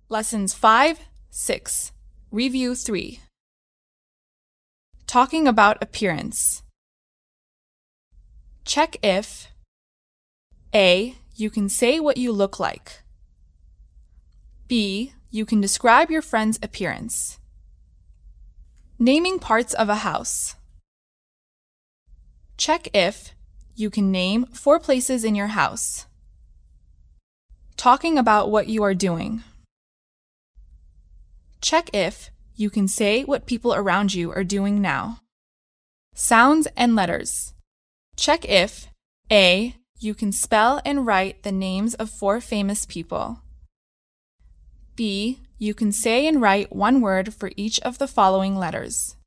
Lessons 5, 6. Review 3. Talking about appearance. Check if A. You can say what you look like. B. You can describe your friend's appearance. Naming parts of a house. Check if you can name 4 places in your house. Talking about what you are doing. Check if you can say what people around you are doing now. Sounds and letters. Check if A. You can spell and write the names of 4 famous people. B. You can say and write one word for each of the following letters.